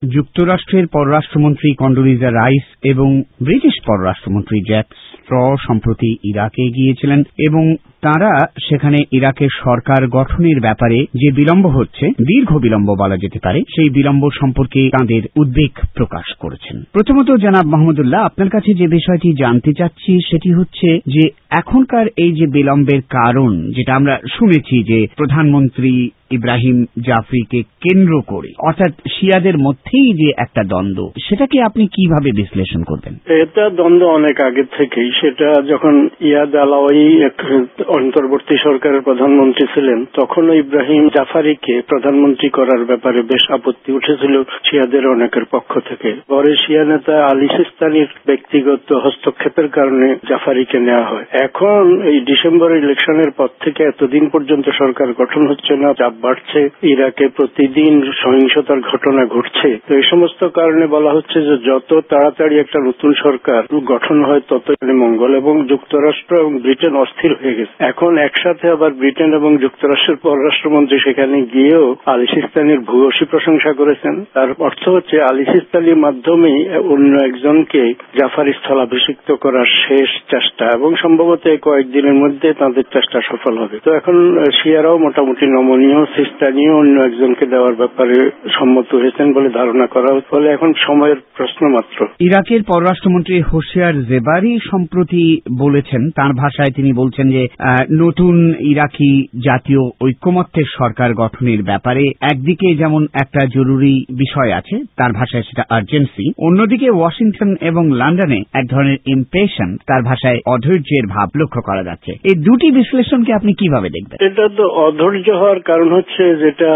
যুক্তরাষ্ট্রের পররাষ্ট্রমন্ত্রী Condoleezza Rice এবং ব্রিটিশ পররাষ্ট্রমন্ত্রী জ্যাক স্ট্র সম্প্রতি ইরাকে গিয়েছিলেন এবং তাঁরা সেখানে ইরাকের সরকার গঠনের ব্যাপারে যে বিলম্ব হচ্ছে, দীর্ঘ বিলম্ব বলা যেতে পারে, সেই বিলম্ব সম্পর্কে তাঁদের উদ্বেগ প্রকাশ করেছেন। প্রথমত জনাব মাহমুদুল্লাহ, আপনার কাছে যে বিষয়টি জানতে চাচ্ছি সেটি হচ্ছে যে এখনকার এই যে বিলম্বের কারণ, যেটা আমরা শুনেছি যে প্রধানমন্ত্রী ইব্রাহিম জাফরিকে কেন্দ্র করে, অর্থাৎ শিয়াদের মধ্যেই যে একটা দ্বন্দ্ব, সেটাকে আপনি কিভাবে বিশ্লেষণ করবেন? এটা দ্বন্দ্ব অনেক আগে থেকেই। সেটা যখন ইয়াদ আলাওয়ি অন্তর্বর্তী সরকারের প্রধানমন্ত্রী ছিলেন, তখনও ইব্রাহিম জাফারিকে প্রধানমন্ত্রী করার ব্যাপারে বেশ আপত্তি উঠেছিল শিয়াদের অনেকের পক্ষ থেকে। পরে শিয়া নেতা আলী সিস্তানির ব্যক্তিগত হস্তক্ষেপের কারণে জাফারিকে নেওয়া হয়। এখন এই ডিসেম্বরের ইলেকশনের পর থেকে এতদিন পর্যন্ত সরকার গঠন হচ্ছে না, চাপ বাড়ছে, ইরাকে প্রতিদিন সহিংসতার ঘটনা ঘটছে। তো এই সমস্ত কারণে বলা হচ্ছে যে যত তাড়াতাড়ি একটা নতুন সরকার গঠন হয় তত মঙ্গল। এবং যুক্তরাষ্ট্র এবং ব্রিটেন অস্থির হয়ে গেছে। এখন একসাথে আবার ব্রিটেন এবং যুক্তরাষ্ট্রের পররাষ্ট্রমন্ত্রী সেখানে গিয়েও আলী সিস্তানির ভূয়সী প্রশংসা করেছেন। তার অর্থ হচ্ছে আলী সিস্তানির মাধ্যমেই অন্য একজনকে জাফারি স্থলাভিষিক্ত করার শেষ চেষ্টা, এবং সম্ভবত এই কয়েকদিনের মধ্যে তাদের চেষ্টা সফল হবে। তো এখন শিয়ারাও মোটামুটি নমনীয়, সিস্তানিও অন্য একজনকে দেওয়ার ব্যাপারে সম্মত হয়েছেন বলে ধারণা করা হচ্ছে। ফলে এখন সময়ের প্রশ্ন মাত্র। ইরাকের পররাষ্ট্রমন্ত্রী হোসিয়ার জেবারি সম্প্রতি বলেছেন, তার ভাষায় তিনি বলছেন যে নতুন ইরাকি জাতীয় ঐক্যমত্যের সরকার গঠনের ব্যাপারে একদিকে যেমন একটা জরুরি বিষয় আছে, তার ভাষায় সেটা আর্জেন্সি, অন্যদিকে ওয়াশিংটন এবং লন্ডনে এক ধরনের ইমপেশন, তার ভাষায় অধৈর্যের ভাব লক্ষ্য করা যাচ্ছে। এই দুটি বিশ্লেষণকে আপনি কিভাবে দেখবেন? এটা তো অধৈর্য হওয়ার কারণ হচ্ছে, যেটা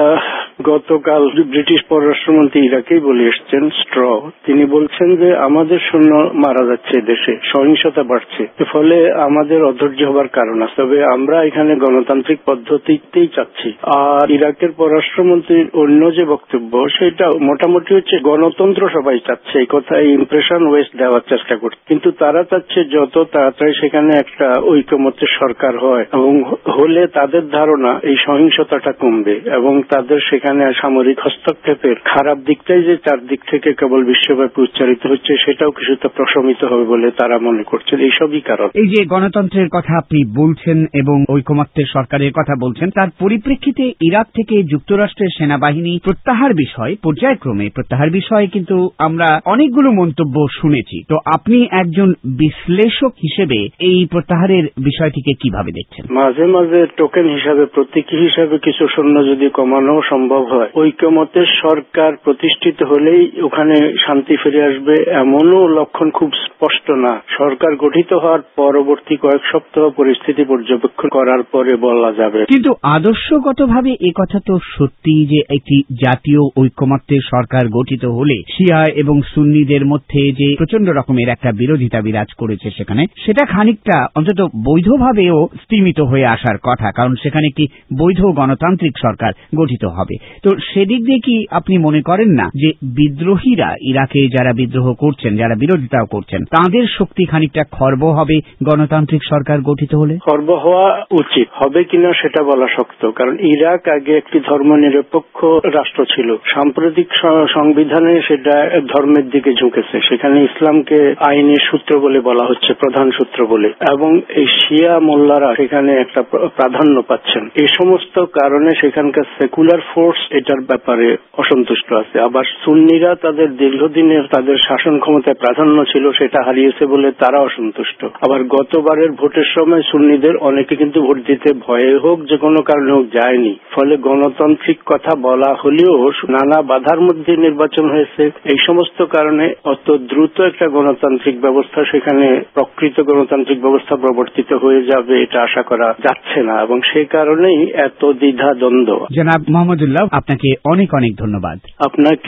গতকাল ব্রিটিশ পররাষ্ট্রমন্ত্রী ইরাকেই বলে এসছেন, স্ট্র, তিনি বলছেন যে আমাদের সৈন্য মারা যাচ্ছে, দেশে সহিংসতা বাড়ছে, ফলে আমাদের অধৈর্য হবার কারণ আছে, তবে আমরা এখানে গণতান্ত্রিক পদ্ধতিতেই চাচ্ছি। আর ইরাকের পররাষ্ট্রমন্ত্রীর অন্য যে বক্তব্য, সেটা মোটামুটি হচ্ছে গণতন্ত্র সবাই চাচ্ছে, এই কথা ইমপ্রেশন ওয়েস্ট দেওয়ার চেষ্টা করছে। কিন্তু তারা চাচ্ছে যত তাড়াতাড়ি সেখানে একটা ঐকমত্যের সরকার হয়, এবং হলে তাদের ধারণা এই সহিংসতাটা কমবে এবং তাদের সেখানে সামরিক হস্তক্ষেপের খারাপ দিকটাই যে চারদিক থেকে কেবল বিশ্বব্যাপী উচ্চারিত হচ্ছে, সেটাও কিছুটা প্রশমিত হবে বলে তারা মনে করছেন। এইসবই কারণ। এই যে গণতন্ত্রের কথা আপনি বলছেন এবং ঐকমত্যের সরকারের কথা বলছেন, তার পরিপ্রেক্ষিতে ইরাক থেকে যুক্তরাষ্ট্রের সেনাবাহিনী প্রত্যাহার বিষয়, পর্যায়ক্রমে প্রত্যাহার বিষয়ে কিন্তু আমরা অনেকগুলো মন্তব্য শুনেছি। তো আপনি একজন বিশ্লেষক হিসেবে এই প্রত্যাহারের বিষয়টিকে কিভাবে দেখছেন? মাঝে মাঝে টোকেন হিসাবে, প্রতীকী হিসাবে কিছু সৈন্য যদি কমানো সম্ভব হয়, ঐকমত্যের সরকার প্রতিষ্ঠিত হলেই ওখানে শান্তি ফিরে আসবে এমনও লক্ষণ খুব স্পষ্ট না। সরকার গঠিত হওয়ার পরবর্তী কয়েক সপ্তাহ পরিস্থিতি পর্যবেক্ষণ করার পরে বলা যাবে। কিন্তু আদর্শগতভাবে এ কথা তো সত্যি যে একটি জাতীয় ঐকমত্যের সরকার গঠিত হলে শিয়া এবং সুন্নিদের মধ্যে যে প্রচন্ড রকমের একটা বিরোধিতা বিরাজ করেছে সেখানে, সেটা খানিকটা অন্তত বৈধভাবেও স্তীমিত হয়ে আসার কথা, কারণ সেখানে একটি বৈধ গণতান্ত্রিক সরকার গঠিত হবে। তো সেদিক দিয়ে কি আপনি মনে করেন না যে বিদ্রোহীরা, ইরাকে যারা বিদ্রোহ করছেন, যারা বিরোধিতাও করছেন, তাদের শক্তি খানিকটা খর্ব হবে গণতান্ত্রিক সরকার গঠিত হলে? খর্ব হওয়া উচিত, হবে কিনা সেটা বলা শক্ত, কারণ ইরাক আগে একটি ধর্মনিরপেক্ষ রাষ্ট্র ছিল। সাম্প্রতিক সংবিধানে সেটা ধর্মের দিকে ঝুঁকেছে, সেখানে ইসলামকে আইনের সূত্র বলে বলা হচ্ছে, প্রধান সূত্র বলে, এবং এই শিয়া মোল্লারা সেখানে একটা প্রাধান্য পাচ্ছেন। এই সমস্ত কারণে সেখানকার সেকুলার ফোর্স এটার ব্যাপারে অসন্তুষ্ট আছে। আবার সুন্নিরা তাদের দীর্ঘদিনের তাদের শাসন ক্ষমতায় প্রাধান্য ছিল, সেটা হারিয়েছে বলে তারা অসন্তুষ্ট। আবার গতবারের ভোটের সময় সুন্নিদের অনেকে কিন্তু ভোট দিতে ভয়ে হোক যে কোনো কারণে হোক যায়নি। ফলে গণতান্ত্রিক কথা বলা হলেও নানা বাধার মধ্যে নির্বাচন হয়েছে। এই সমস্ত কারণে অত দ্রুত একটা গণতান্ত্রিক ব্যবস্থা সেখানে, প্রকৃত গণতান্ত্রিক ব্যবস্থা প্রবর্তিত হয়ে যাবে এটা আশা করা যাচ্ছে না, এবং সেই কারণেই এত দ্বিধা দ্বন্দ্ব। জনাব মাহমুদুল্লাহ, আপনাকে অনেক অনেক ধন্যবাদ। আপনাকে